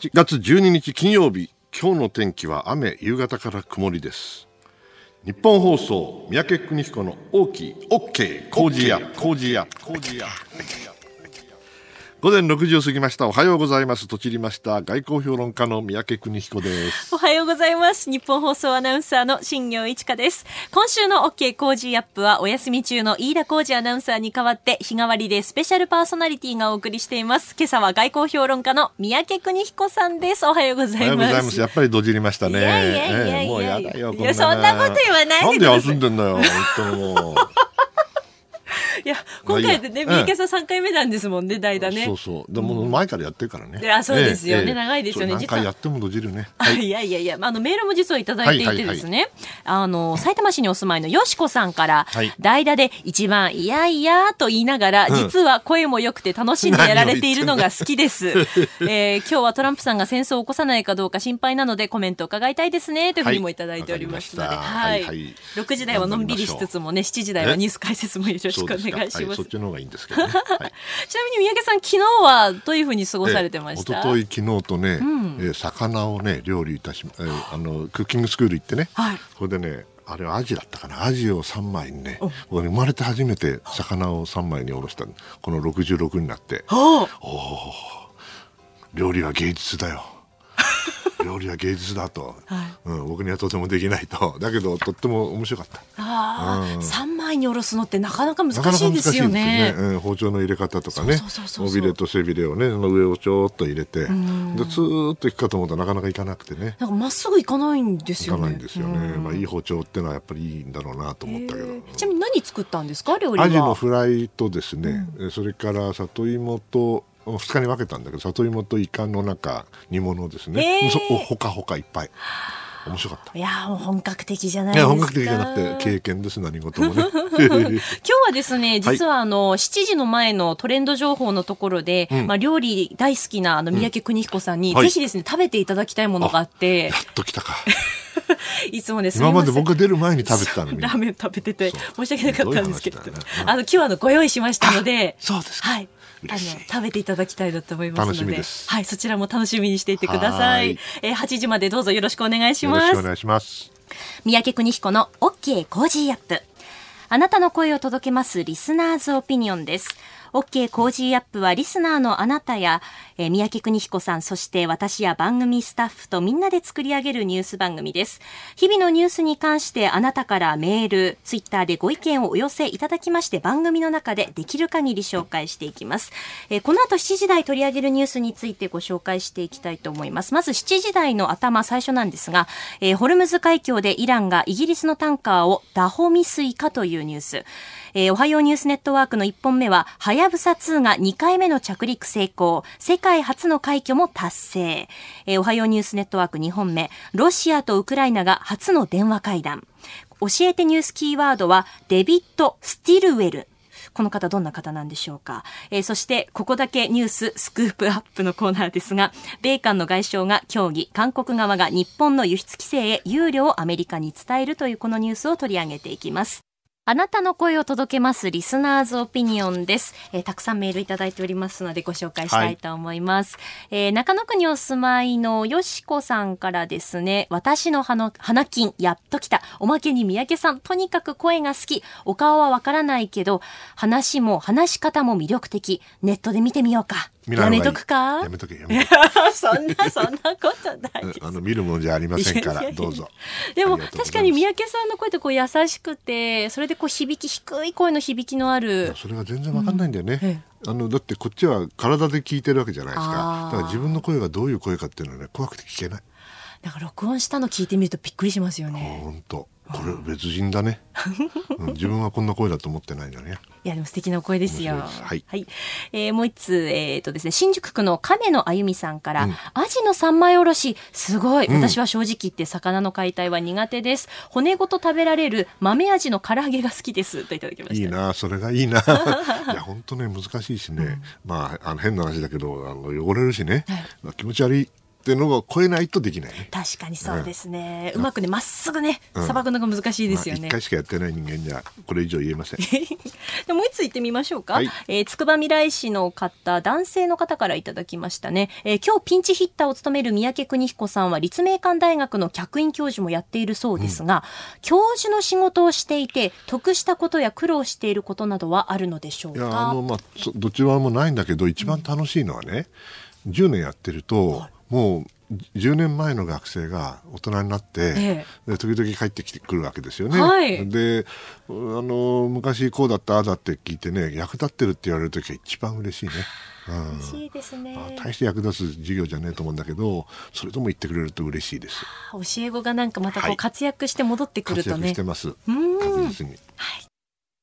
8月12日金曜日、今日の天気は雨、夕方から曇りです。日本放送三宅邦彦の大きい OK 工事屋午前6時を過ぎました。おはようございます。とちりました外交評論家の三宅邦彦です。 おはようございます。日本放送アナウンサーの新業一華です。今週の OK 工事アップはお休み中の飯田浩二アナウンサーに代わって日替わりでスペシャルパーソナリティがお送りしています。今朝は外交評論家の三宅邦彦さんです。おはようございます。 おはようございます。やっぱりどじりましたね。もうやだよ、こんなね。 そんなこと言わないでください。 なんで休んでんのよ、本当にもう。 いや今回でね、三宅さん3回目なんですもんね、代打ね。 そうでも前からやってるからね。 いやそうですよね、長いですよね。 何回やってもどじるね。 いやメールも実はいただいていてですね、埼玉市にお住まいのよしこさんから、代打で一番いやいやと言いながら、実は声も良くて楽しんでやられているのが好きです。今日はトランプさんが戦争を起こさないかどうか心配なのでコメントを伺いたいですねというふうにもいただいておりますので、6時台はのんびりしつつもね、7時台はニュース解説もよろしくお願いします。 そっちの方がいいんですけどね。ちなみに三宅さん、昨日はどういうふうに過ごされてました？ 一昨日昨日とね、魚をね料理いたし、クッキングスクール行ってね、それでね、あれはアジだったかな、アジを3枚にね、僕生まれて初めて魚を3枚におろした。この66になって、料理は芸術だよ。料理は芸術だと、僕にはとてもできないと。だけどとっても面白かった。 3枚におろすのってなかなか難しいですよね。 包丁の入れ方とかね、尾びれと背びれをね、その上をちょっと入れて、でツーッといくかと思ったらなかなかいかなくてね。 なんかまっすぐいかないんですよね。 いかないんですよね。いい包丁ってのはやっぱりいいんだろうなと思ったけど。 ちなみに何作ったんですか、料理は？ アジのフライとですね、それから里芋と2日に分けたんだけど、里芋とイカの煮物ですね。ほかほかいっぱい。面白かった。 いやもう本格的じゃないですか。 本格的じゃなくて経験です、何事もね。今日はですね、実は7時の前のトレンド情報のところで、料理大好きな三宅邦彦さんに、ぜひですね食べていただきたいものがあって。 やっと来たか。 いつもね、 今まで僕が出る前に食べてたのにラーメン食べてて申し訳なかったんですけど、今日はご用意しましたので、 そうですか。 食べていただきたいなと思いますので、 楽しみです。 そちらも楽しみにしていてください。8時までどうぞよろしくお願いします。 よろしくお願いします。 三宅邦彦の OK コージーアップ。あなたの声を届けますリスナーズオピニオンです。OK コージーアップはリスナーのあなたや、三宅邦彦さん、そして私や番組スタッフとみんなで作り上げるニュース番組です。日々のニュースに関してあなたからメール、ツイッターでご意見をお寄せいただきまして、番組の中でできる限り紹介していきます。この後7時台取り上げるニュースについてご紹介していきたいと思います。まず7時台の頭最初なんですが、ホルムズ海峡でイランがイギリスのタンカーを拿捕未遂かというニュース。おはようニュースネットワークの1本目は、はやぶさ2が2回目の着陸成功、世界初の快挙も達成。おはようニュースネットワーク2本目、ロシアとウクライナが初の電話会談。教えてニュースキーワードはデビッド・スティルウェル。この方どんな方なんでしょうか。そしてここだけニューススクープアップのコーナーですが、米韓の外相が協議、韓国側が日本の輸出規制へ憂慮をアメリカに伝えるというこのニュースを取り上げていきます。あなたの声を届けますリスナーズオピニオンです。たくさんメールいただいておりますのでご紹介したいと思います。中野区にお住まいのよしこさんからですね、私の花金やっと来た。おまけに三宅さん、とにかく声が好き。お顔はわからないけど、話し方も魅力的。ネットで見てみようか。やめとくか？ やめとけ。 そんなことないです。 見るものじゃありませんから、どうぞ。 でも確かに三宅さんの声って優しくて、それで低い声の響きのある。 それが全然わかんないんだよね。だってこっちは体で聞いてるわけじゃないですか。だから自分の声がどういう声かっていうのはね、怖くて聞けない。 なんか録音したの聞いてみるとびっくりしますよね。 本当。これ別人だね。自分はこんな声だと思ってないんだね。 いやでも素敵なお声ですよ。 はい。 もう一つですね、新宿区の亀野あゆみさんから、アジの三枚おろしすごい。私は正直言って魚の解体は苦手です。骨ごと食べられる豆アジの唐揚げが好きですといただきました。 いいな、それがいいな。いや本当ね難しいしね。変な話だけど汚れるしね。気持ち悪い。 っていうのを超えないとできないね。 確かにそうですね、うまくねまっすぐねさばくのが難しいですよね。 1回しかやってない人間じゃこれ以上言えませんでもう一つ言ってみましょうか、 はい、 つくばみらい市の方、男性の方からいただきましたね。今日ピンチヒッターを務める三宅邦彦さんは立命館大学の客員教授もやっているそうですが、教授の仕事をしていて得したことや苦労していることなどはあるのでしょうか。 いやどちらもないんだけど一番楽しいのはね、10年やってると、もう10年前の学生が大人になって、で時々帰ってきてくるわけですよね、 はい、 で昔こうだったああだって聞いてね、役立ってるって言われるときは一番嬉しいね。 嬉しいですね。 大して役立つ授業じゃねえと思うんだけど、それとも言ってくれると嬉しいです。 教え子がなんかまたこう活躍して戻ってくるとね、 活躍してます。確実に。 はい。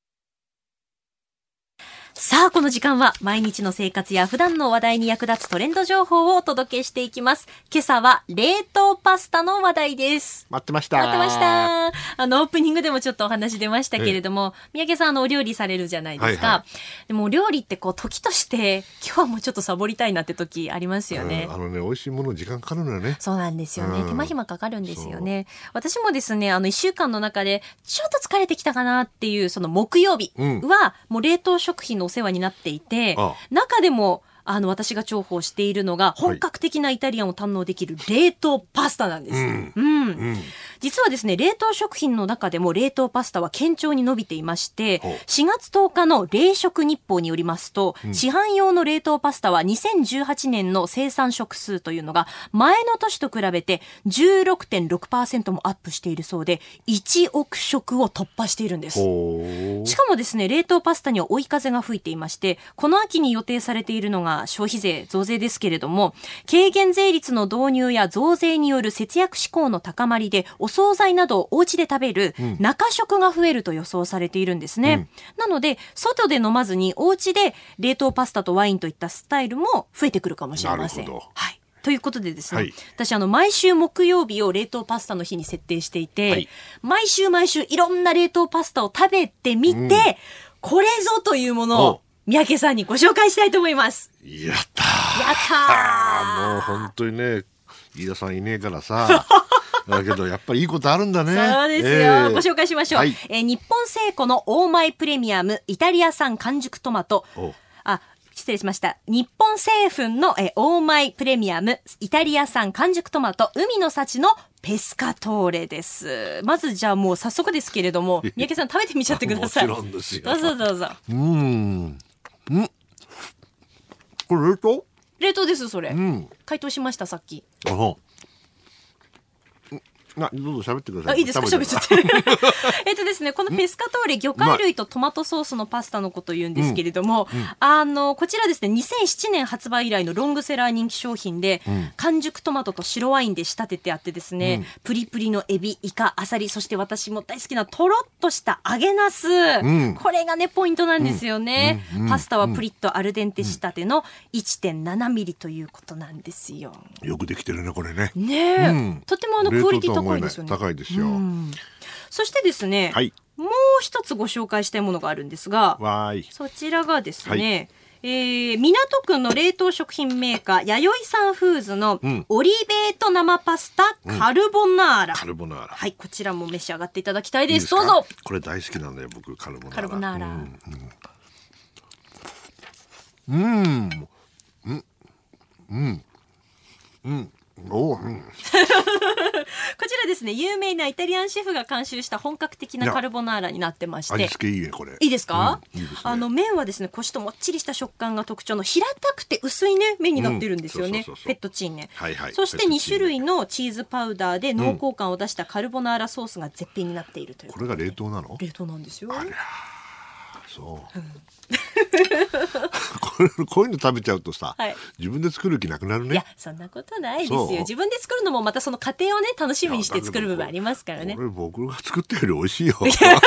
さあ、この時間は毎日の生活や普段の話題に役立つトレンド情報をお届けしていきます。今朝は冷凍パスタの話題です。 待ってました。 オープニングでもちょっとお話出ましたけれども、三宅さんお料理されるじゃないですか。はいはい、でもお料理ってこう時として今日はもうちょっとサボりたいなって時ありますよね。 美味しいもの時間かかるのよね。 そうなんですよね。手間暇かかるんですよね。私もですね、1週間の中でちょっと疲れてきたかなっていうその木曜日はもう冷凍食品のお世話になっていて、中でも私が重宝しているのが本格的なイタリアンを堪能できる冷凍パスタなんです。実はですね、冷凍食品の中でも冷凍パスタは堅調に伸びていまして、4月10日の冷食日報によりますと、市販用の冷凍パスタは2018年の生産食数というのが前の年と比べて 16.6% もアップしているそうで、1億食を突破しているんです。しかもですね、冷凍パスタには追い風が吹いていまして、この秋に予定されているのが消費税増税ですけれども、軽減税率の導入や増税による節約志向の高まりでお惣菜などをお家で食べる中食が増えると予想されているんですね。なので外で飲まずにお家で冷凍パスタとワインといったスタイルも増えてくるかもしれません。はい、ということでですね、私毎週木曜日を冷凍パスタの日に設定していて、毎週いろんな冷凍パスタを食べてみて、これぞというものを三宅さんにご紹介したいと思います。 やったー。もう本当にね、飯田さんいねえからさだけどやっぱりいいことあるんだね。 そうですよ、ご紹介しましょう。日本製粉のオーマイプレミアムイタリア産完熟トマト、失礼しました。日本製粉のオーマイプレミアムイタリア産完熟トマト海の幸のペスカトーレです。まずじゃあもう早速ですけれども、三宅さん食べてみちゃってください。 もちろんですよ。 どうぞどうぞ。 これ冷凍？ 冷凍です、それ。解凍しました、さっき。 どうぞ喋ってください。 いいですか、喋っちゃってですね、このペスカトーレ、魚介類とトマトソースのパスタのことを言うんですけれども、こちらですね、2007年発売以来のロングセラー人気商品で、完熟トマトと白ワインで仕立ててあってですね、プリプリのエビ、イカ、アサリ、そして私も大好きなとろっとした揚げナス、これがねポイントなんですよね。パスタはプリッとアルデンテ仕立ての 1.7 ミリということなんですよ。 よくできてるね、これね。 とてもクオリティ高いですよね。 高いですよ。 そしてですね、もう一つご紹介したいものがあるんですが、そちらがですね、港区の冷凍食品メーカー弥生さんフーズのオリベート生パスタカルボナーラ、はい、こちらも召し上がっていただきたいです。どうぞ。 これ大好きなんだよ、僕。カルボナーラ。 こちらですね、有名なイタリアンシェフが監修した本格的なカルボナーラになってまして、 味付けいいね、これ。 いいですか？麺はですね、コシともっちりした食感が特徴の平たくて薄いね麺になってるんですよね。フェットチーネ。そして2種類のチーズパウダーで濃厚感を出したカルボナーラソースが絶品になっているという。 これが冷凍なの？ 冷凍なんですよ。 そう。こういうの食べちゃうとさ、自分で作る気なくなるね。 いや、そんなことないですよ。自分で作るのもまたその過程をね楽しみにして作る部分ありますからね。 これ僕が作ったより美味しいよ。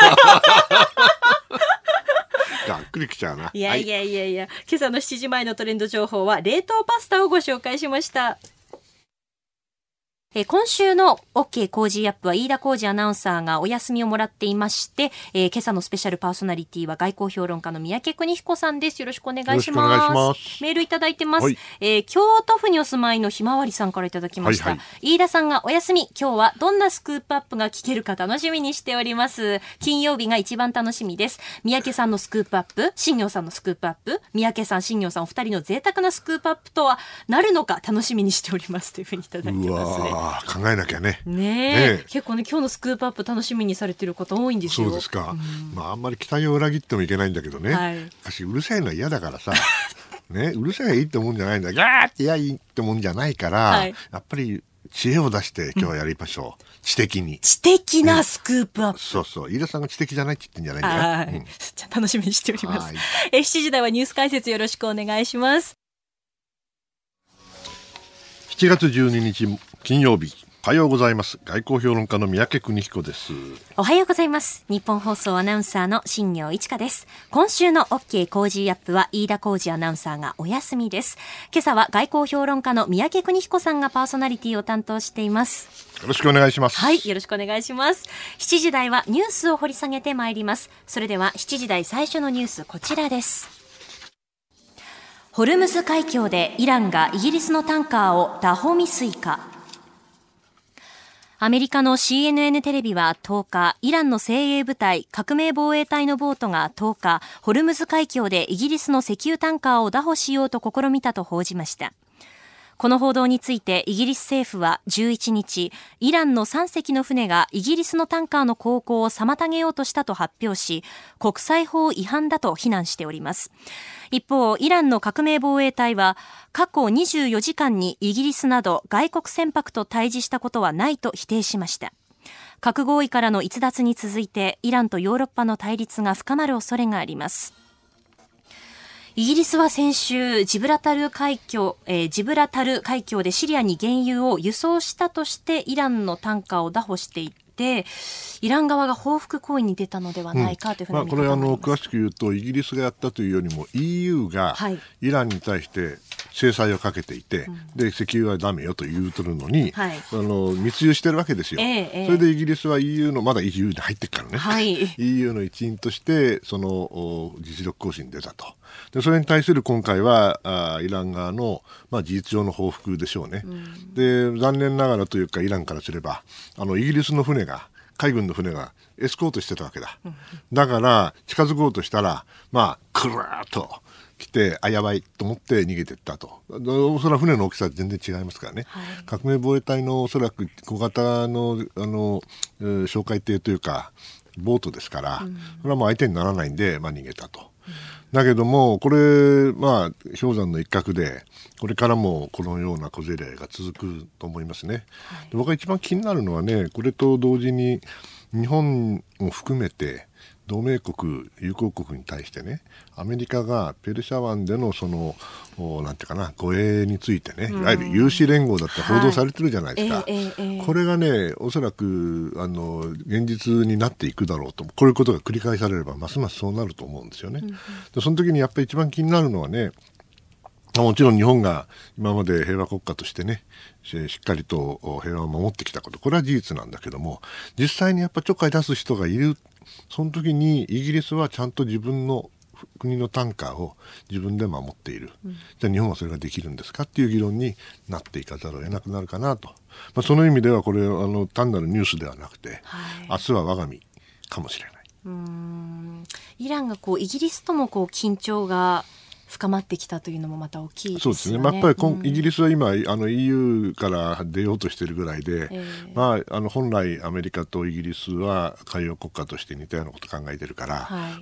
がっくりきちゃうな。 いや、今朝の7時前のトレンド情報は冷凍パスタをご紹介しました。 今週の OK 工事アップは飯田浩司アナウンサーがお休みをもらっていまして、今朝のスペシャルパーソナリティは外交評論家の三宅邦彦さんです。よろしくお願いします。メールいただいてます。京都府にお住まいのひまわりさんからいただきました。飯田さんがお休み、今日はどんなスクープアップが聞けるか楽しみにしております。金曜日が一番楽しみです。三宅さんのスクープアップ、新業さんのスクープアップ、三宅さん、新業さんお二人の贅沢なスクープアップとはなるのか楽しみにしておりますというふうにいただいてますね。 考えなきゃね。 結構ね、今日のスクープアップ楽しみにされてる方多いんですよ。 そうですか。あんまり期待を裏切ってもいけないんだけどね。私うるさいのは嫌だからさ。ね、うるさいがいいってもんじゃないんだ。ギャーっていいってもんじゃないから、やっぱり知恵を出して今日はやりましょう。知的に。 知的なスクープアップ。 そうそう。飯田さんが知的じゃないって言ってんじゃないんだよ。 じゃあ楽しみにしております。7時台はニュース解説よろしくお願いします。 7月12日金曜日。おはようございます。外交評論家の三宅邦彦です。 おはようございます。日本放送アナウンサーの新業一華です。今週の OK 工事アップは飯田浩司アナウンサーがお休みです。今朝は外交評論家の三宅邦彦さんがパーソナリティを担当しています。 よろしくお願いします。 はい、よろしくお願いします。7時台はニュースを掘り下げてまいります。それでは7時台最初のニュース、こちらです。ホルムズ海峡でイランがイギリスのタンカーを拿捕未遂か。アメリカの CNN テレビは10日、イランの精鋭部隊革命防衛隊のボートが10日、ホルムズ海峡でイギリスの石油タンカーを拿捕しようと試みたと報じました。この報道についてイギリス政府は11日、イランの3隻の船がイギリスのタンカーの航行を妨げようとしたと発表し、国際法違反だと非難しております。一方、イランの革命防衛隊は過去24時間にイギリスなど外国船舶と対峙したことはないと否定しました。核合意からの逸脱に続いてイランとヨーロッパの対立が深まる恐れがあります。イギリスは先週、ジブラタル海峡でシリアに原油を輸送したとしてイランのタンカーを拿捕していて、イラン側が報復行為に出たのではないかというふうな見方があります。 これ詳しく言うとイギリスがやったというよりも EU がイランに対して制裁をかけていて、で石油はダメよと言うとるのに、密輸してるわけですよ。それでイギリスは EU のまだ EU に入ってるからね、EU の一員としてその実力行使に出たと。でそれに対する今回はイラン側の、事実上の報復でしょうね。で残念ながらというかイランからすればイギリスの海軍の船がエスコートしてたわけだ。だから近づこうとしたらクラーッと来てやばいと思って逃げていったと。おそらく船の大きさは全然違いますからね、革命防衛隊のおそらく小型の哨戒艇というかボートですから、それはもう相手にならないんで、逃げたと。だけどもこれ氷山の一角でこれからもこのような小競り合いが続くと思いますね。で僕が一番気になるのはね、これと同時に日本も含めて同盟国友好国に対してね、アメリカがペルシャ湾でのなんていうかな護衛についてね、いわゆる有志連合だって報道されてるじゃないですか。これがねおそらく現実になっていくだろうと。こういうことが繰り返されればますますそうなると思うんですよね。でその時にやっぱり一番気になるのはね、もちろん日本が今まで平和国家としてねしっかりと平和を守ってきたこと、これは事実なんだけども、実際にやっぱちょっかい出す人がいる。その時にイギリスはちゃんと自分の国のタンカーを自分で守っている、じゃあ日本はそれができるんですかっていう議論になっていかざるを得なくなるかなと。その意味ではこれ単なるニュースではなくて、明日は我が身かもしれない。 イランがイギリスとも緊張が深まってきたというのもまた大きいですよね。 そうですね。やっぱりイギリスは今EU から出ようとしているぐらいで、本来アメリカとイギリスは海洋国家として似たようなことを考えているから、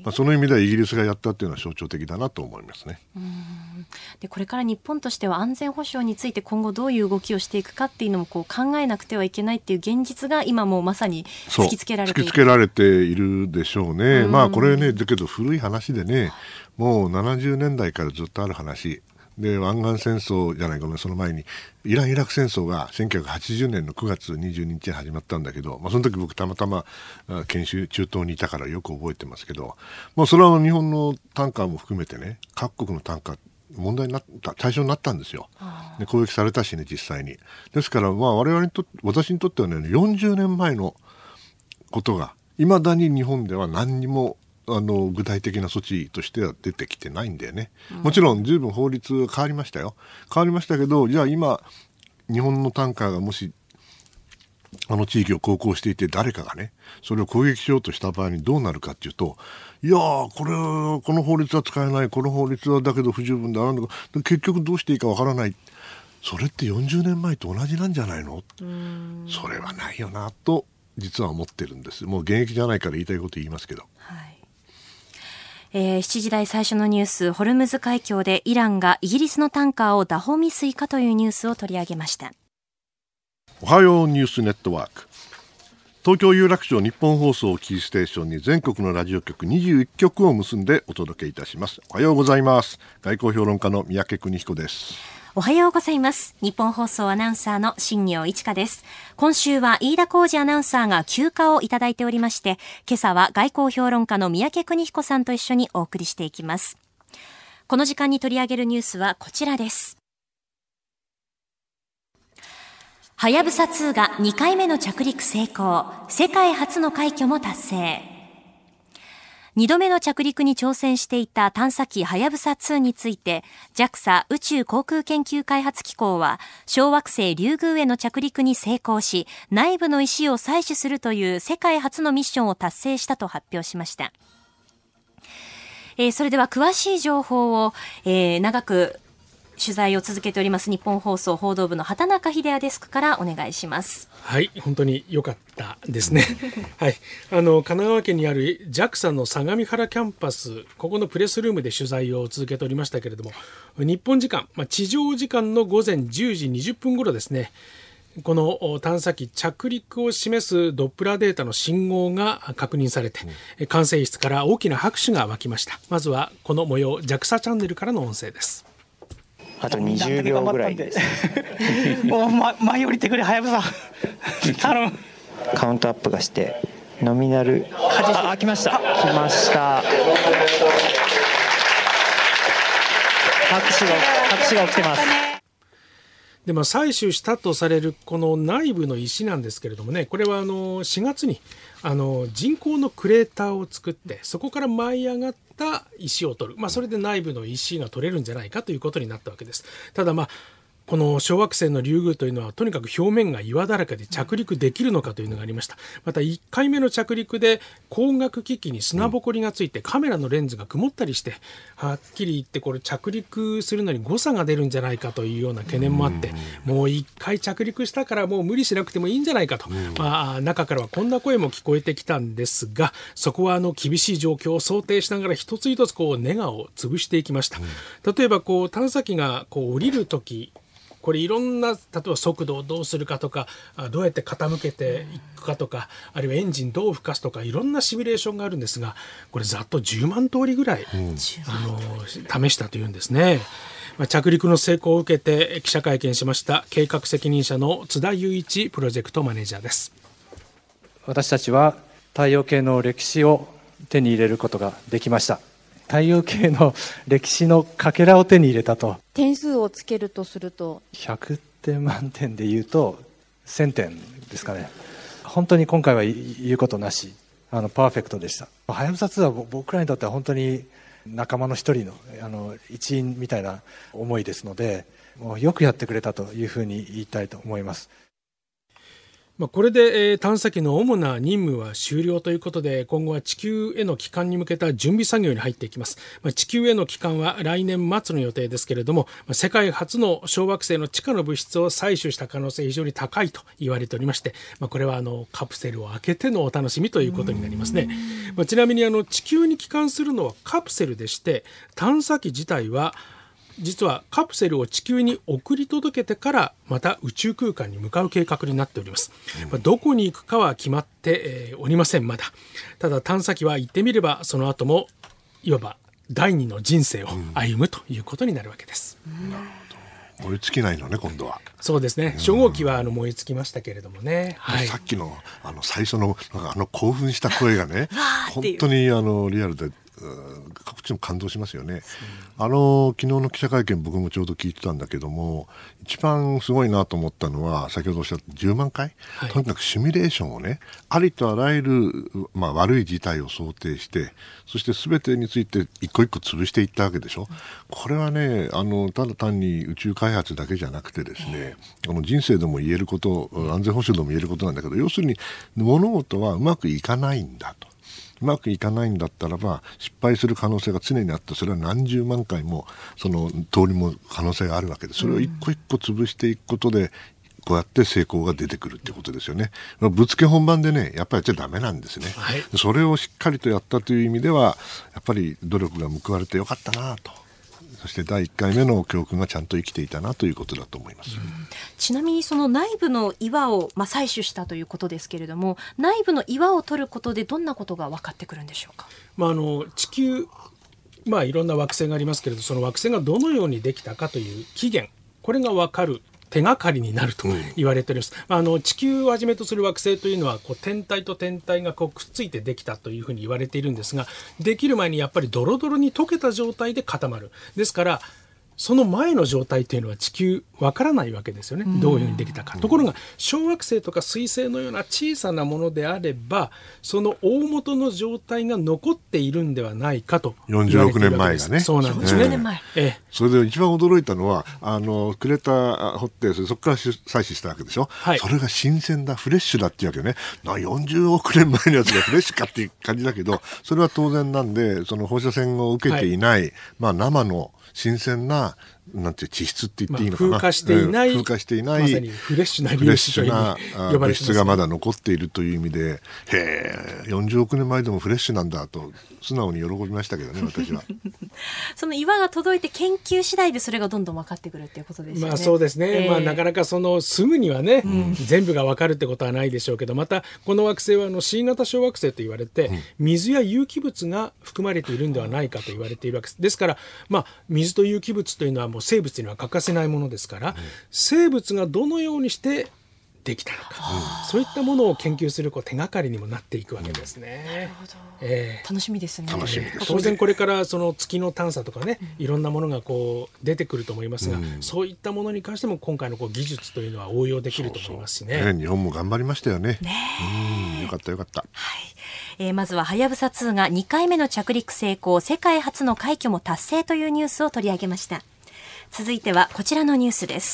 その意味ではイギリスがやったというのは象徴的だなと思いますね。 でこれから日本としては安全保障について今後どういう動きをしていくかっていうのも考えなくてはいけないっていう現実が今もうまさに突きつけられている。 突きつけられているでしょうね。これねだけど古い話でね、もう70年代からずっとある話で、湾岸戦争じゃないごめんその前にイラン・イラク戦争が1980年の9月22日に始まったんだけど、その時僕たまたま研修中東にいたからよく覚えてますけど、もうそれは日本のタンカーも含めてね、各国のタンカー問題になった対象になったんですよ。で攻撃されたしね実際に。ですから私にとってはね40年前のことがいまだに日本では何にも具体的な措置としては出てきてないんだよね。もちろん十分法律変わりましたよ。変わりましたけど、じゃあ今日本のタンカーがもし地域を航行していて誰かがねそれを攻撃しようとした場合にどうなるかっていうと、いやこの法律は使えない、この法律はだけど不十分だなんだか結局どうしていいかわからない。それって40年前と同じなんじゃないの？それはないよなと実は思ってるんです。もう現役じゃないから言いたいこと言いますけど、 7時台最初のニュース、ホルムズ海峡でイランがイギリスのタンカーを拿捕未遂かというニュースを取り上げました。 おはようニュースネットワーク、東京有楽町日本放送キーステーションに全国のラジオ局21局を結んでお届けいたします。おはようございます。外交評論家の三宅邦彦です。 おはようございます。日本放送アナウンサーの新業一華です。今週は飯田浩二アナウンサーが休暇をいただいておりまして、今朝は外交評論家の三宅邦彦さんと一緒にお送りしていきます。この時間に取り上げるニュースはこちらです。はやぶさ2が2回目の着陸成功、世界初の快挙も達成。2度目の着陸に挑戦していた探査機はやぶさ2について JAXA 宇宙航空研究開発機構は小惑星リュウグウへの着陸に成功し、内部の石を採取するという世界初のミッションを達成したと発表しました。それでは詳しい情報を、長く取材を続けております日本放送報道部の畑中秀也デスクからお願いします。 はい、本当に良かったですね。はい、神奈川県にある JAXA の相模原キャンパス、ここのプレスルームで取材を続けておりましたけれども、日本時間、地上時間の午前10時20分頃ですね、この探査機着陸を示すドップラーデータの信号が確認されて、管制室から大きな拍手が沸きました。まずはこの模様、 JAXA チャンネルからの音声です。 あと20秒ぐらいです。 もう前降りてくれ、はやぶさ頼む。 カウントアップがしてノミナル来ました。拍手が起きてます。 で採取したとされるこの内部の石なんですけれどもね、これは4月に人工のクレーターを作ってそこから舞い上がった石を取る、それで内部の石が取れるんじゃないかということになったわけです。ただこの小惑星のリュウグウというのはとにかく表面が岩だらけで着陸できるのかというのがありました。また1回目の着陸で光学機器に砂ぼこりがついてカメラのレンズが曇ったりして、はっきり言ってこれ着陸するのに誤差が出るんじゃないかというような懸念もあって、もう1回着陸したからもう無理しなくてもいいんじゃないかと、中からはこんな声も聞こえてきたんですが、そこは厳しい状況を想定しながら一つ一つネガを潰していきました。例えば探査機が降りるとき、これいろんな、例えば速度をどうするかとか、どうやって傾けていくかとか、あるいはエンジンどう吹かすとか、いろんなシミュレーションがあるんですが、これざっと10万通りぐらい、試したというんですね。着陸の成功を受けて記者会見しました計画責任者の津田雄一プロジェクトマネージャーです。 私たちは太陽系の歴史を手に入れることができました。太陽系の歴史のかけらを手に入れたと。 点数をつけるとすると 100点満点でいうと1000点ですかね。本当に今回は言うことなし、パーフェクトでした。はやぶさ2は僕らにとっては本当に仲間の一人の一員みたいな思いですので、もうよくやってくれたというふうに言いたいと思います。 これで探査機の主な任務は終了ということで、今後は地球への帰還に向けた準備作業に入っていきます。地球への帰還は来年末の予定ですけれども、世界初の小惑星の地下の物質を採取した可能性非常に高いと言われておりまして、これはカプセルを開けてのお楽しみということになりますね。ちなみに地球に帰還するのはカプセルでして、探査機自体は実はカプセルを地球に送り届けてからまた宇宙空間に向かう計画になっております。どこに行くかは決まって、おりませんまだ。ただ探査機は行ってみればその後もいわば第二の人生を歩むということになるわけです。 燃え尽きないのね今度は。 そうですね、初号機は燃え尽きましたけれどもね、 さっきの最初の興奮した声がね本当にリアルで各地も感動しますよね。昨日の記者会見僕もちょうど聞いてたんだけども、一番すごいなと思ったのは先ほどおっしゃった10万回、とにかくシミュレーションをね、ありとあらゆる、悪い事態を想定して、そして全てについて一個一個潰していったわけでしょ。これはね、ただ単に宇宙開発だけじゃなくてですね、人生でも言えること、安全保障でも言えることなんだけど、要するに物事はうまくいかないんだと。うまくいかないんだったらば失敗する可能性が常にあって、それは何十万回もその通りも可能性があるわけで、それを一個一個潰していくことでこうやって成功が出てくるってことですよね。ぶっつけ本番でね、やっぱりやっちゃダメなんですね、それをしっかりとやったという意味ではやっぱり努力が報われてよかったなと。そして第1回目の教訓がちゃんと生きていたなということだと思います。 ちなみにその内部の岩を、採取したということですけれども、内部の岩を取ることでどんなことが分かってくるんでしょうか。 地球、いろんな惑星がありますけれど、その惑星がどのようにできたかという起源、これが分かる手がかりになると言われております。地球をはじめとする惑星というのは天体と天体がくっついてできたというふうに言われているんですが、できる前にやっぱりドロドロに溶けた状態で固まる。ですからその前の状態というのは地球わからないわけですよね、どういうふうにできたか。ところが小惑星とか水星のような小さなものであれば、その大元の状態が残っているんではないかと 40億年前がね。 そうなんですね。40年前、 それで一番驚いたのはクレーター掘ってそこから採取したわけでしょ、それが新鮮だフレッシュだっていうわけよね。40億年前のやつがフレッシュかっていう感じだけど、それは当然なんで、その放射線を受けていない、生の新鮮ななんて地質って言っていいのかな、 風化していない、 風化していないまさにフレッシュな粒子という物質がまだ残っているという意味で、40億年前でもフレッシュなんだと素直に喜びましたけどね、私は。 その岩が届いて研究次第でそれがどんどん分かってくるっていうことですよね。 そうですね、なかなかすぐにはね、全部が分かるってことはないでしょうけど、またこの惑星はC 型小惑星と言われて、水や有機物が含まれているんではないかと言われているわけです。ですから、水と有機物というのはもう生物には欠かせないものですから、生物がどのようにしてできたのか、そういったものを研究する手がかりにもなっていくわけですね。 楽しみですね。 当然これからその月の探査とかね、いろんなものが出てくると思いますが、そういったものに関しても今回の技術というのは応用できると思いますしね。 日本も頑張りましたよね。よかったよかった。 まずははやぶさ2が2回目の着陸成功、世界初の快挙も達成というニュースを取り上げました。続いてはこちらのニュースです。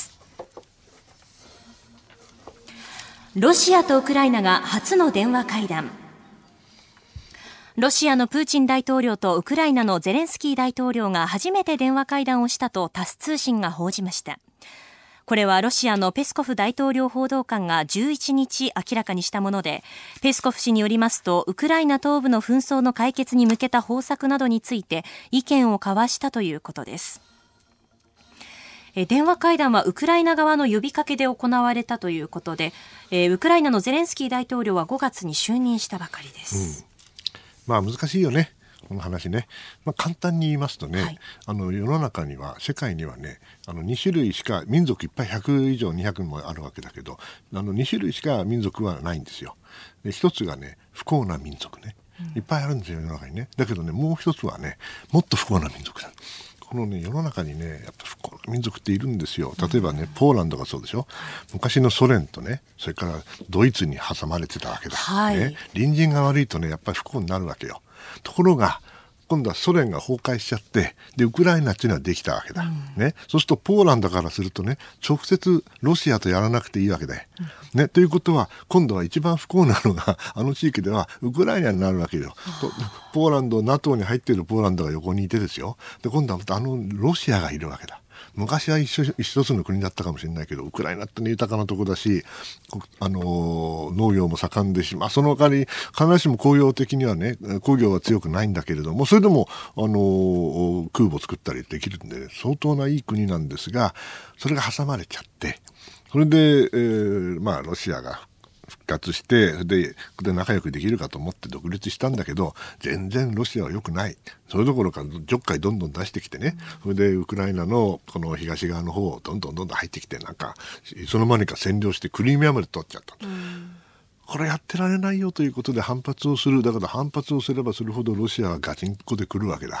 ロシアとウクライナが初の電話会談。ロシアのプーチン大統領とウクライナのゼレンスキー大統領が初めて電話会談をしたとタス通信が報じました。これはロシアのペスコフ大統領報道官が11日明らかにしたもので、ペスコフ氏によりますと、ウクライナ東部の紛争の解決に向けた方策などについて意見を交わしたということです。電話会談はウクライナ側の呼びかけで行われたということで、ウクライナのゼレンスキー大統領は5月に就任したばかりです。 難しいよね、この話ね。簡単に言いますとね、世の中には世界にはね、2種類しか民族いっぱい100以上200もあるわけだけど、2種類しか民族はないんですよ。で一つがね、不幸な民族ね、いっぱいあるんですよ世の中にね。だけどね、もう一つはね、もっと不幸な民族だ。この世の中にね、やっぱ不幸な民族っているんですよ。例えばね、ポーランドがそうでしょ。昔のソ連とね、それからドイツに挟まれてたわけだ、隣人が悪いとね、やっぱり不幸になるわけよ。ところが今度はソ連が崩壊しちゃって、でウクライナっていうのはできたわけだ、そうするとポーランドからするとね、直接ロシアとやらなくていいわけで、ということは今度は一番不幸なのが地域ではウクライナになるわけよ。ポーランド NATO に入っているポーランドが横にいてですよ。で今度はロシアがいるわけだ。昔は一つの国だったかもしれないけど、ウクライナって豊かなところだし、農業も盛んでし、その代わり必ずしも工業的にはね、工業は強くないんだけれども、それでも空母作ったりできるんで、相当ないい国なんですが、それが挟まれちゃって、それで、ロシアが復活してで仲良くできるかと思って独立したんだけど、全然ロシアは良くない。それどころかちょっかいどんどん出してきてね、それでウクライナのこの東側の方をどんどん入ってきて、なんかいつの間にか占領してクリミアまで取っちゃった。これやってられないよということで反発をする。だから反発をすればするほどロシアはガチンコで来るわけだ。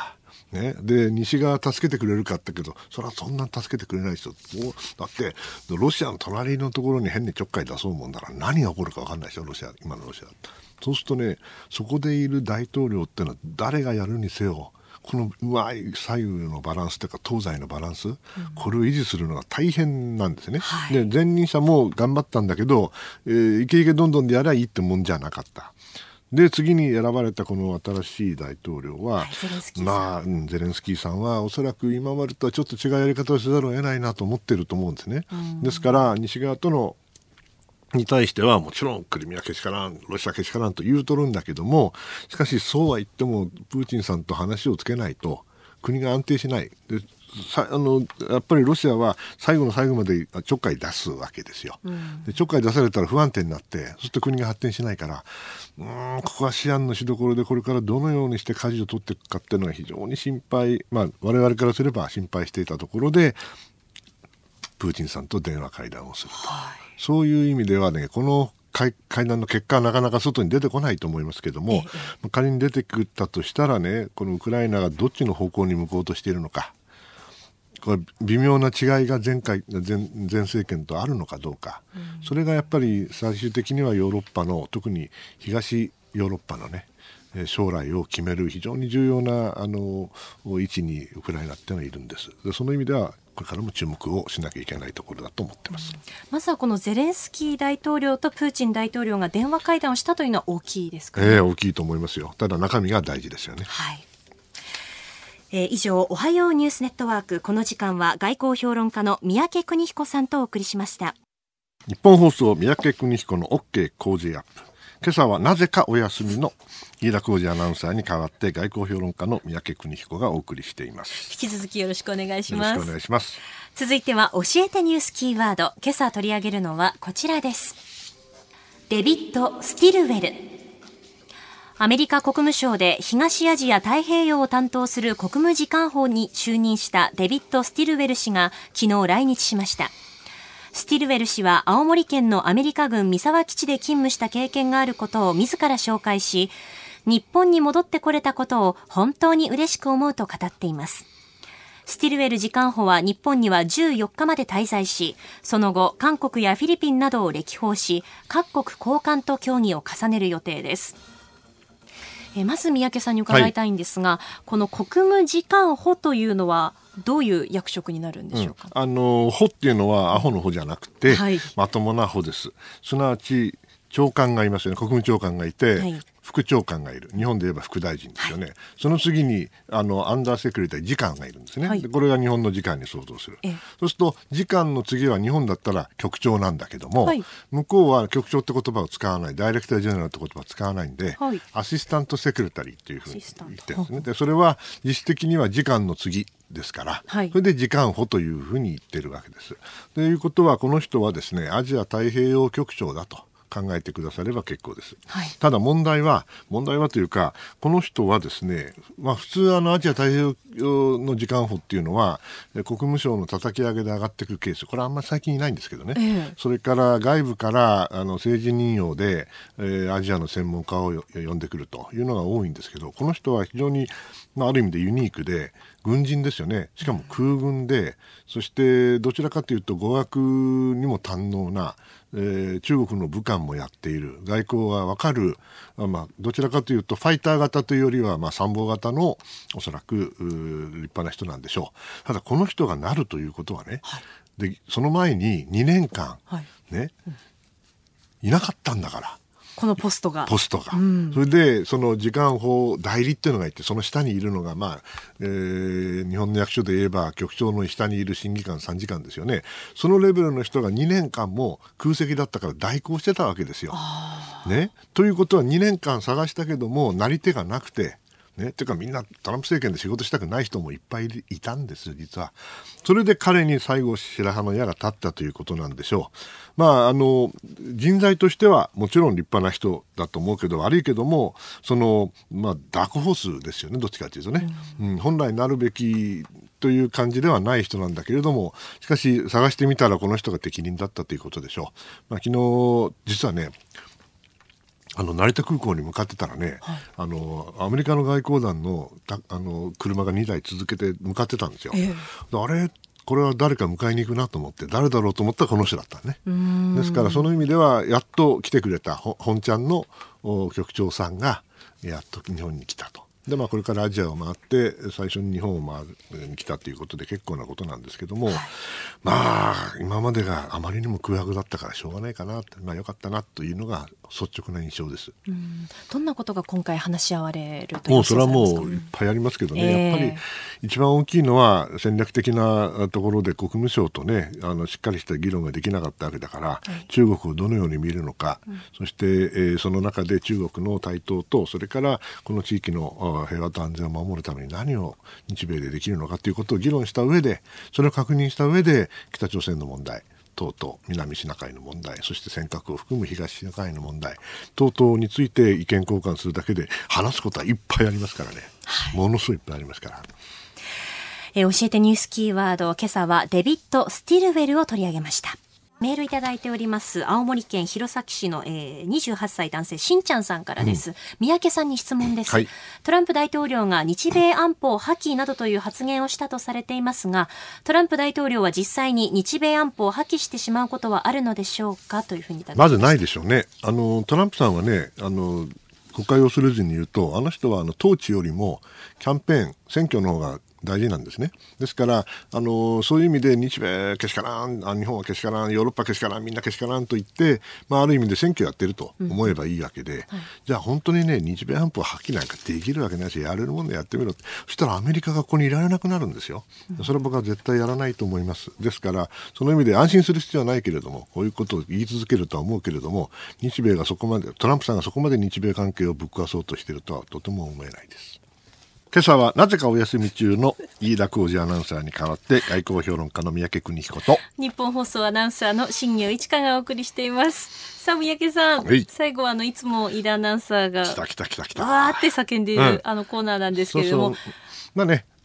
ね、で西側助けてくれるかってけど、それはそんなに助けてくれないですよ。もうだってロシアの隣のところに変にちょっかい出そうもんなら何が起こるか分かんないですよ、今のロシア。そうするとね、そこでいる大統領ってのは誰がやるにせよ、このうまい左右のバランスというか東西のバランス、これを維持するのが大変なんですね、はい、で前任者も頑張ったんだけど、イケイケどんどんでやればいいってもんじゃなかった。で次に選ばれたこの新しい大統領は、ゼレンスキーさんはおそらく今までとはちょっと違うやり方をせざるを得ないなと思ってると思うんですね。ですから西側とのに対してはもちろんクリミアけしからん、ロシアけしからんと言うとるんだけども、しかしそうは言ってもプーチンさんと話をつけないと国が安定しない。でやっぱりロシアは最後の最後までちょっかい出すわけですよ、でちょっかい出されたら不安定になって、そうすると国が発展しないから、ここは思案のしどころで、これからどのようにして舵を取っていくかっていうのが非常に心配、我々からすれば心配していたところでプーチンさんと電話会談をすると、そういう意味ではね、この会談の結果はなかなか外に出てこないと思いますけども、仮に出てくったとしたらね、このウクライナがどっちの方向に向こうとしているのか、これ微妙な違いが前政権とあるのかどうか、それがやっぱり最終的にはヨーロッパの、特に東ヨーロッパのね、将来を決める非常に重要な位置にウクライナっていうのがいるんです。でその意味ではこれからも注目をしなきゃいけないところだと思っています。 まずはこのゼレンスキー大統領とプーチン大統領が電話会談をしたというのは大きいですかね。 大きいと思いますよ。ただ中身が大事ですよね。 はい。以上、おはようニュースネットワーク、この時間は外交評論家の三宅邦彦さんとお送りしました。 日本放送三宅邦彦の OK 工事アップ。今朝はなぜかお休みの飯田浩司アナウンサーに代わって外交評論家の三宅邦彦がお送りしています。 引き続きよろしくお願いします。 よろしくお願いします。 続いては教えてニュースキーワード。今朝取り上げるのはこちらです。デビッド・スティルウェル。アメリカ国務省で東アジア太平洋を担当する国務次官補に就任したデビッド・スティルウェル氏が昨日来日しました。スティルウェル氏は青森県のアメリカ軍三沢基地で勤務した経験があることを自ら紹介し、日本に戻ってこれたことを本当に嬉しく思うと語っています。スティルウェル次官補は日本には14日まで滞在し、その後韓国やフィリピンなどを歴訪し、各国高官と協議を重ねる予定です。まず三宅さんに伺いたいんですが、この国務次官補というのはどういう役職になるんでしょうか。 補っていうのはアホの補じゃなくて、まともな補です。すなわち長官がいますよね。国務長官がいて、副長官がいる。日本で言えば副大臣ですよね。その次にアンダーセクレタリー次官がいるんですね。でこれが日本の次官に相当する。そうすると次官の次は日本だったら局長なんだけども、向こうは局長って言葉を使わない、ダイレクタージェネラルって言葉を使わないんで、アシスタントセクレタリーっていうふうに言ってるんですね。でそれは実質的には次官の次ですから、それで次官補というふうに言ってるわけです。ということはこの人はですね、アジア太平洋局長だと考えてくだされば結構です。ただ問題はというか、この人はですね、普通アジア太平洋の次官補っていうのは国務省の叩き上げで上がってくるケース、これはあんまり最近いないんですけどね、それから外部から政治任用で、アジアの専門家を呼んでくるというのが多いんですけど、この人は非常に、ある意味でユニークで軍人ですよね。しかも空軍で、そしてどちらかというと語学にも堪能な、中国の武官もやっている、外交が分かる、どちらかというとファイター型というよりは、参謀型のおそらく立派な人なんでしょう。ただこの人がなるということはね、でその前に2年間、いなかったんだから、 このポストが、 それでその次官補代理っていうのがいて、その下にいるのが、日本の役所で言えば局長の下にいる審議官参事官ですよね。そのレベルの人が2年間も空席だったから代行してたわけですよ、ということは2年間探したけどもなり手がなくて、てかみんなトランプ政権で仕事したくない人もいっぱいいたんですよ、実は。それで彼に最後白羽の矢が立ったということなんでしょう。人材としてはもちろん立派な人だと思うけど、悪いけどもダークホースですよね、どっちかというとね、本来なるべきという感じではない人なんだけれども、しかし探してみたらこの人が適任だったということでしょう。昨日実はね、 成田空港に向かってたらね、はい、アメリカの外交団の車が2台続けて向かってたんですよ。あれこれは誰か迎えに行くなと思って誰だろうと思ったらこの人だったね。ですからその意味ではやっと来てくれた本ちゃんの局長さんがやっと日本に来たと。でこれからアジアを回って最初に日本を回るに来たということで結構なことなんですけども、はい、今までがあまりにも空白だったからしょうがないかなって、よかったなというのが率直な印象です。 どんなことが今回話し合われるというそれはもういっぱいありますけどね、やっぱり一番大きいのは戦略的なところで国務省とねしっかりした議論ができなかったわけだから、はい、中国をどのように見るのか、そして、その中で中国の台頭とそれからこの地域の平和と安全を守るために何を日米でできるのかということを議論した上でそれを確認した上で北朝鮮の問題等々南シナ海の問題そして尖閣を含む東シナ海の問題等々について意見交換するだけで話すことはいっぱいありますからね、はい、ものすごいいっぱいありますから。 教えてニュースキーワード、今朝はデビッド・スティルウェルを取り上げました。メールいただいております青森県弘前市の、28歳男性しんちゃんさんからです、三宅さんに質問です、はい、トランプ大統領が日米安保破棄などという発言をしたとされていますが、トランプ大統領は実際に日米安保を破棄してしまうことはあるのでしょうかというふうにいただきました。 まずないでしょうね。トランプさんはね誤解をするずに言うと統治よりもキャンペーン選挙の方が大事なんですね。ですからそういう意味で日米けしからん日本はけしからんヨーロッパけしからんみんなけしからんと言って、ある意味で選挙やってると思えばいいわけで、じゃあ本当にね日米安保破棄なんかできるわけないしやれるもんでやってみろってそしたらアメリカがここにいられなくなるんですよ。それは僕は絶対やらないと思います。ですからその意味で安心する必要はないけれどもこういうことを言い続けるとは思うけれども日米がそこまでトランプさんがそこまで日米関係をぶっ壊そうとしているとはとても思えないです。今朝はなぜかお休み中の飯田浩二アナウンサーに代わって外交評論家の三宅邦彦と日本放送アナウンサーの新業一華がお送りしています。さあ三宅さん、最後はいつも飯田アナウンサーが来たわーって叫んでいる、コーナーなんですけれども、 我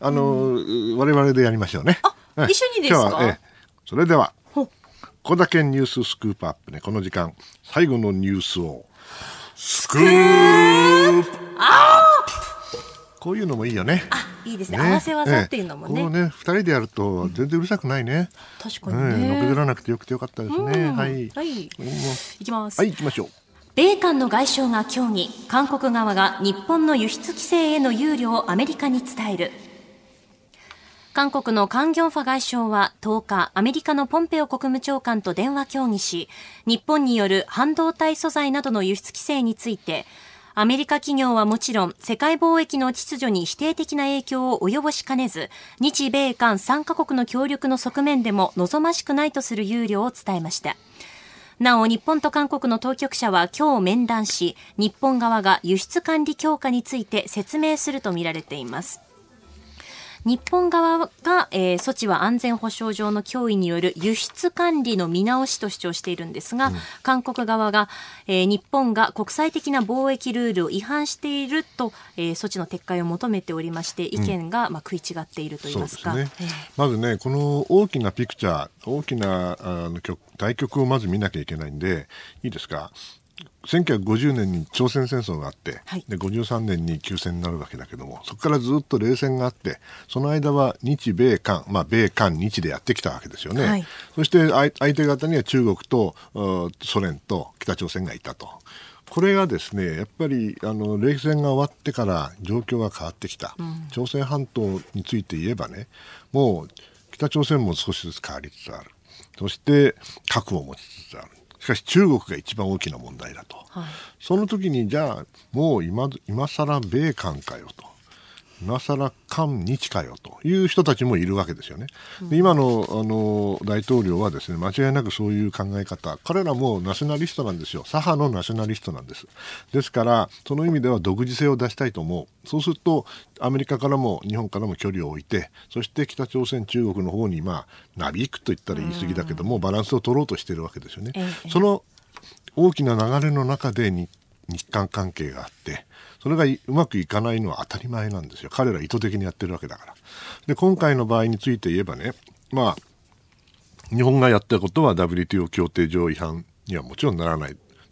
々でやりましょうね。 一緒にですか。 今日は、それでは小田県ニューススクープアップね、この時間最後のニュースをスクープアップ。こういうのもいいよね。 いいですね。合わせ技っていうのもね。 こうね、2人でやると全然うるさくないね。 確かにね。 のけずらなくてよくてよかったですね。はい。 いきます。 はい、行きましょう。 米韓の外相が協議、韓国側が日本の輸出規制への憂慮をアメリカに伝える。韓国のカン・ギョンファ外相は10日、アメリカのポンペオ国務長官と電話協議し、日本による半導体素材などの輸出規制について、アメリカ企業はもちろん世界貿易の秩序に否定的な影響を及ぼしかねず、日米韓3カ国の協力の側面でも望ましくないとする憂慮を伝えました。なお日本と韓国の当局者は今日面談し、日本側が輸出管理強化について説明するとみられています。日本側が、措置は安全保障上の脅威による輸出管理の見直しと主張しているんですが、韓国側が、日本が国際的な貿易ルールを違反していると、措置の撤回を求めておりまして、意見が、食い違っているといいますか。 そうですね。まずね、この大きなピクチャー、大きな対局をまず見なきゃいけないんで、いいですか。1950年に朝鮮戦争があって、で53年に休戦になるわけだけども、そこからずっと冷戦があって、その間は日米韓、米韓日でやってきたわけですよね。そして相手方には中国とソ連と北朝鮮がいたと。これがですね、やっぱり冷戦が終わってから状況が変わってきた、朝鮮半島について言えばね、もう北朝鮮も少しずつ変わりつつある。そして核を持ちつつある。しかし中国が一番大きな問題だと、その時にじゃあもう今更米韓かよと、今更韓日かよという人たちもいるわけですよね。で今の、大統領はですね、間違いなくそういう考え方、彼らもナショナリストなんですよ。左派のナショナリストなんです。ですからその意味では独自性を出したいと思う。そうするとアメリカからも日本からも距離を置いて、そして北朝鮮中国の方になびいくと言ったら言い過ぎだけども、バランスを取ろうとしているわけですよね。その大きな流れの中で日韓関係があって、それがうまくいかないのは当たり前なんですよ。彼ら意図的にやってるわけだから。で今回の場合について言えばね、日本がやったことは WTO 協定上違反にはもちろんならない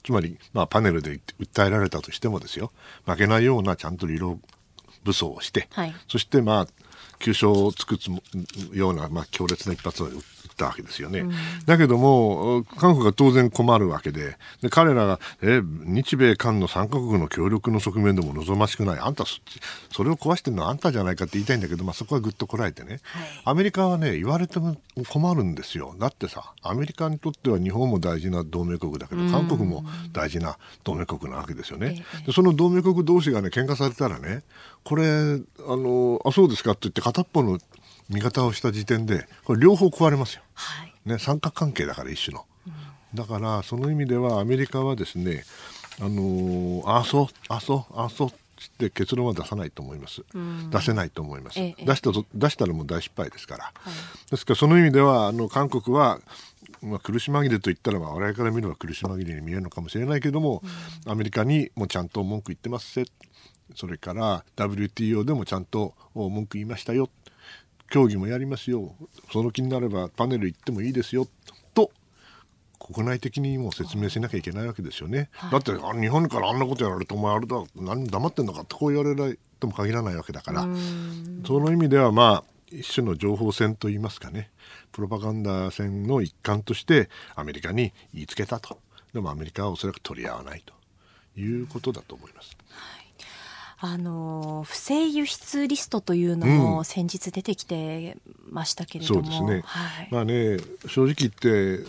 つまり、パネルで訴えられたとしてもですよ、負けないようなちゃんと理論武装をして、そして急所をつくような、強烈な一発を撃ったわけですよね。だけども韓国が当然困るわけで、彼らが日米韓の3カ国の協力の側面でも望ましくない、あんたそれを壊してるのはあんたじゃないかって言いたいんだけど、そこはぐっとこらえてね、アメリカはね言われても困るんですよ。だってさ、アメリカにとっては日本も大事な同盟国だけど、韓国も大事な同盟国なわけですよね。でその同盟国同士がね喧嘩されたらね、これそうですかって言って片っぽの味方をした時点でこれ両方壊れますよ、三角関係だから一種の、だからその意味ではアメリカはですねそうって結論は出さないと思います、出せないと思います、出したらもう大失敗ですから、ですからその意味では韓国は苦し紛れと言ったら我々から見れば苦し紛れに見えるのかもしれないけども、アメリカにもちゃんと文句言ってますせ、それから WTO でもちゃんと文句言いましたよ、協議もやりますよ、その気になればパネル行ってもいいですよと国内的にも説明しなきゃいけないわけですよね、だって日本からあんなことやられてお前あれだ何黙ってんのかってこう言われないとも限らないわけだから、その意味では一種の情報戦といいますかね、プロパガンダ戦の一環としてアメリカに言いつけたと。でもアメリカはおそらく取り合わないということだと思います。 不正輸出リストというのも先日出てきてましたけれども、 そうですね、正直言って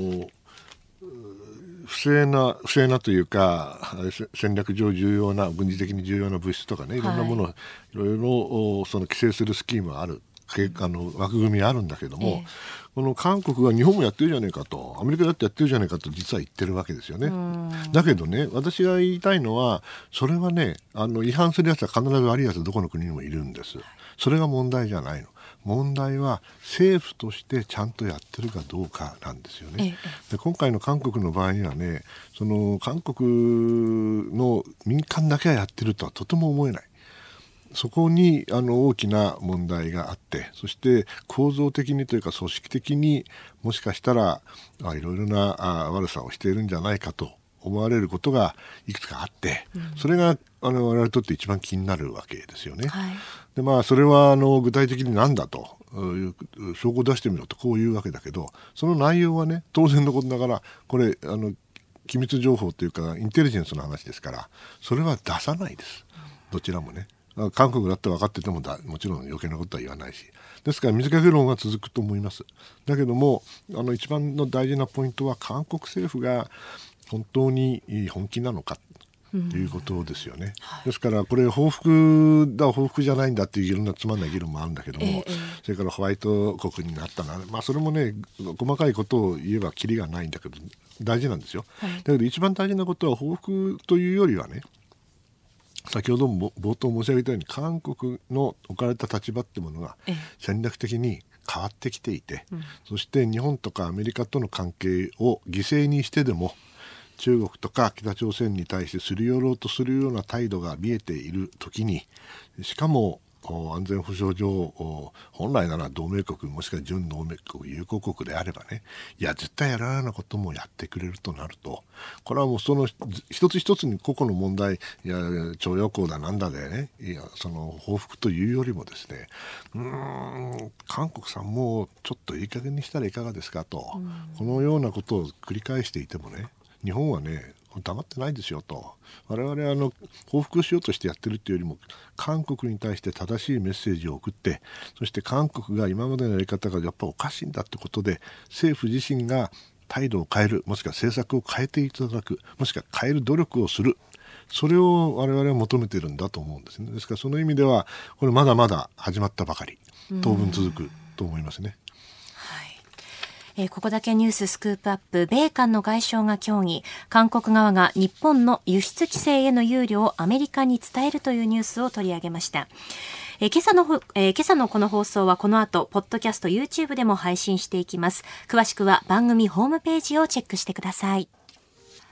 不正なというか戦略上重要な軍事的に重要な物質とかね、いろんなものをいろいろその規制するスキームはある、枠組みあるんだけども、この韓国が日本もやってるじゃないかと、アメリカだってやってるじゃないかと実は言ってるわけですよね。だけどね、私が言いたいのはそれはね違反するやつは必ず悪いやつはどこの国にもいるんです。それが問題じゃないの。問題は政府としてちゃんとやってるかどうかなんですよね。で今回の韓国の場合にはね、その韓国の民間だけがやってるとはとても思えない。そこに大きな問題があって、そして構造的にというか組織的にもしかしたらいろいろな悪さをしているんじゃないかと思われることがいくつかあって、それが我々にとって一番気になるわけですよね。でそれは具体的に何だと証拠を出してみろとこういうわけだけど、その内容はね当然のことながらこれ機密情報というかインテリジェンスの話ですから、それは出さないです、どちらもね。韓国だって分かっててももちろん余計なことは言わないし、ですから水かけ論は続くと思います。だけども一番の大事なポイントは韓国政府が本当に本気なのかということですよね。ですからこれ報復じゃないんだっていういろんなつまんない議論もあるんだけども、それからホワイト国になったな、それもね細かいことを言えばキリがないんだけど大事なんですよ。だけど一番大事なことは報復というよりはね、先ほども冒頭申し上げたように韓国の置かれた立場ってものが戦略的に変わってきていて、そして日本とかアメリカとの関係を犠牲にしてでも中国とか北朝鮮に対してすり寄ろうとするような態度が見えているときに、しかも安全保障上本来なら同盟国もしくは準同盟国友好国であればね、いや絶対やらないようなこともやってくれるとなると、これはもうその一つ一つに個々の問題、いや徴用工だなんだでね、いやその報復というよりもですね、韓国さんもちょっといい加減にしたらいかがですかと、このようなことを繰り返していてもね、日本はね黙ってないですよと。我々報復しようとしてやってるっていうよりも韓国に対して正しいメッセージを送って、そして韓国が今までのやり方がやっぱおかしいんだってことで政府自身が態度を変える、もしくは政策を変えていただく、もしくは変える努力をする、それを我々は求めているんだと思うんですね。ですからその意味ではこれまだまだ始まったばかり、当分続くと思いますね。 ここだけニューススクープアップ、米韓の外相が協議、韓国側が日本の輸出規制への憂慮をアメリカに伝えるというニュースを取り上げました。今朝のこの放送はこの後ポッドキャスト YouTube でも配信していきます。詳しくは番組ホームページをチェックしてください。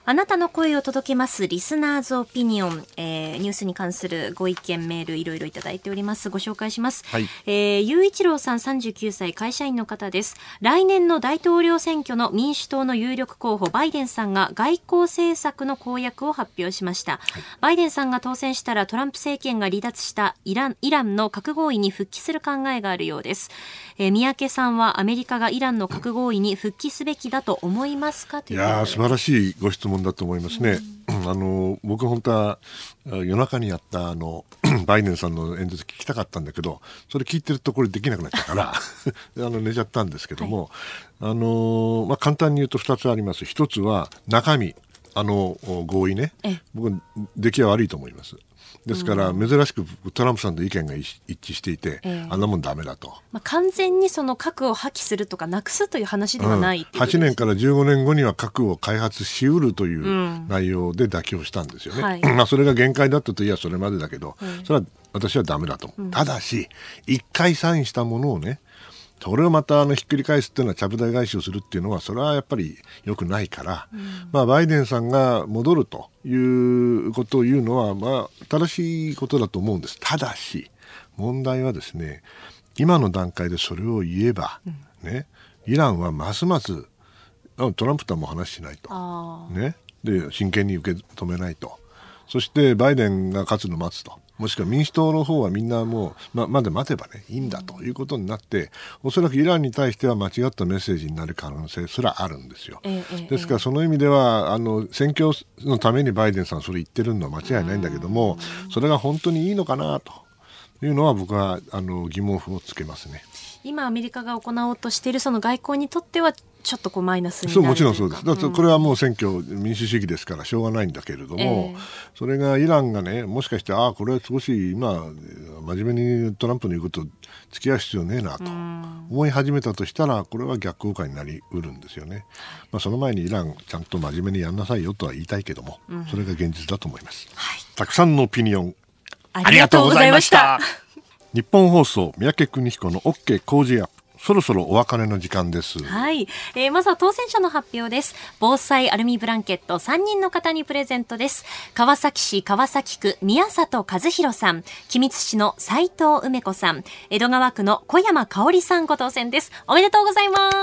あなたの声を届けますリスナーズオピニオン、ニュースに関するご意見メールいろいろいただいております。ご紹介します。はい。雄一郎さん39歳会社員の方です。来年の大統領選挙の民主党の有力候補バイデンさんが外交政策の公約を発表しました。はい、バイデンさんが当選したらトランプ政権が離脱したイランの核合意に復帰する考えがあるようです。三宅さんはアメリカがイランの核合意に復帰すべきだと思いますか？という。いや素晴らしいご質問だと思いますね。僕本当は夜中にやったバイデンさんの演説聞きたかったんだけど、それ聞いてるとこれできなくなっちゃうから寝ちゃったんですけども、はい、簡単に言うと2つあります。1つは中身、合意ね、僕出来は悪いと思います。ですから珍しくトランプさんと意見が一致していて、あんなもんダメだと、 完全にその核を破棄するとかなくすという話ではないっていうことです。 8年から15年後には核を開発しうるという内容で妥協したんですよね。はい、それが限界だったといえばそれまでだけど、それは私はダメだと思う。ただし1回サインしたものをね、それをまたひっくり返すっていうのはちゃぶ台返しをするっていうのはそれはやっぱり良くないから、バイデンさんが戻るということを言うのは正しいことだと思うんです。ただし問題はですね、今の段階でそれを言えば、ね、イランはますますトランプとはもう話しないと、ね、で真剣に受け止めないと、そしてバイデンが勝つのを待つと、もしくは民主党の方はみんなもうまだ待てばねいいんだということになって、おそらくイランに対しては間違ったメッセージになる可能性すらあるんですよ。ですからその意味では選挙のためにバイデンさんそれ言ってるのは間違いないんだけども、それが本当にいいのかなというのは僕は疑問符をつけますね。 今アメリカが行おうとしているその外交にとってはちょっとマイナスになる。 もちろんそうです。だってこれはもう選挙、民主主義ですからしょうがないんだけれども、それがイランがね、もしかしてこれは少し今真面目にトランプの言うこと付き合う必要ねえなと思い始めたとしたら、これは逆効果になりうるんですよね。その前にイランちゃんと真面目にやんなさいよとは言いたいけども、それが現実だと思います。はい、たくさんのオピニオンありがとうございました。 日本放送三宅邦彦の OK 工事アップ、そろそろお別れの時間です。 はい、まずは当選者の発表です。防災アルミブランケット3人の方にプレゼントです。川崎市川崎区宮里和弘さん、君津市の斉藤梅子さん、江戸川区の小山香織さんご当選です。おめでとうございます。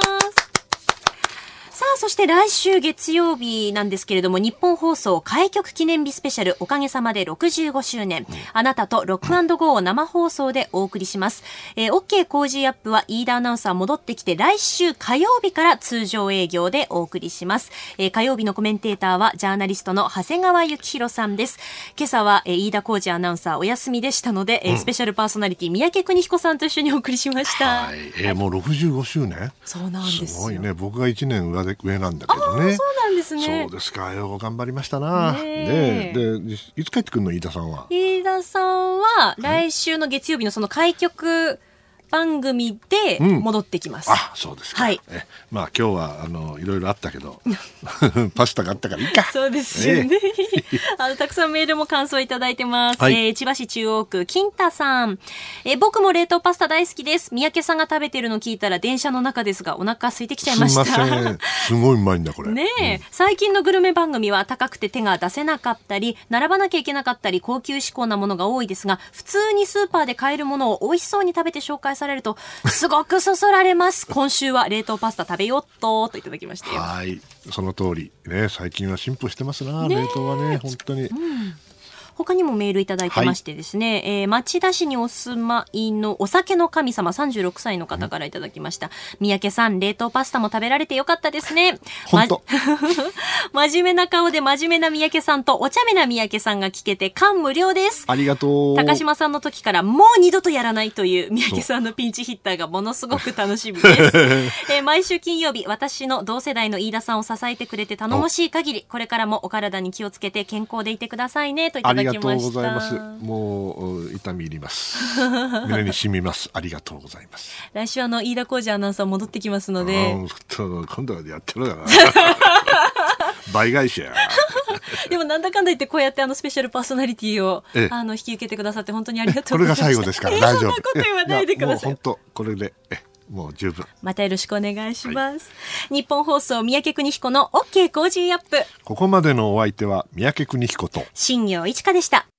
さあ、そして来週月曜日なんですけれども、日本放送開局記念日スペシャルおかげさまで65周年、あなたとロック&ゴーを生放送でお送りします。OK 工事アップは飯田アナウンサー戻ってきて来週火曜日から通常営業でお送りします。火曜日のコメンテーターはジャーナリストの長谷川幸宏さんです。今朝は飯田浩二アナウンサーお休みでしたので、スペシャルパーソナリティ三宅邦彦さんと一緒にお送りしました。 はい、もう65周年。 そうなんですよ。 すごいね。僕が1年上なんだけどね。 そうなんですね。 そうですか。よう頑張りましたな。でいつ帰ってくるの飯田さんは。 飯田さんは来週の月曜日のその開局番組で戻ってきます。 そうですか。 はい。 今日はいろいろあったけどパスタがあったからいいか。 そうですよね。たくさんメールも感想いただいてます。はい、千葉市中央区金太さん、僕も冷凍パスタ大好きです。三宅さんが食べてるの聞いたら電車の中ですがお腹空いてきちゃいました。 すいません。すごいうまいんだこれ。 ね、最近のグルメ番組は高くて手が出せなかったり並ばなきゃいけなかったり高級志向なものが多いですが、普通にスーパーで買えるものを美味しそうに食べて紹介されるとすごくそそられます。今週は冷凍パスタ食べよっといただきましたよ。 はい、その通りね。最近は進歩してますな、冷凍はね、本当に。 他にもメールいただいてましてですね、町田市にお住まいのお酒の神様36歳の方からいただきました。三宅さん、冷凍パスタも食べられてよかったですね。 本当真面目な顔で真面目な三宅さんとお茶目な三宅さんが聞けて感無量です。 ありがとう。 高島さんの時からもう二度とやらないという三宅さんのピンチヒッターがものすごく楽しみです。毎週金曜日、私の同世代の飯田さんを支えてくれて頼もしい限り、これからもお体に気をつけて健康でいてくださいねといただきました。 ありがとうございます。もう痛み入ります。胸に染みます。ありがとうございます。 来週飯田浩二アナウンサー戻ってきますので、 今度はやってるから倍返しや。 でもなんだかんだ言ってこうやってスペシャルパーソナリティを引き受けてくださって本当にありがとうございます。 これが最後ですから大丈夫。 そんなこと言わないでください。 もう本当これでもう十分。 またよろしくお願いします。日本放送三宅邦彦の OK コージーアップ。 ここまでのお相手は三宅邦彦と新業一華でした。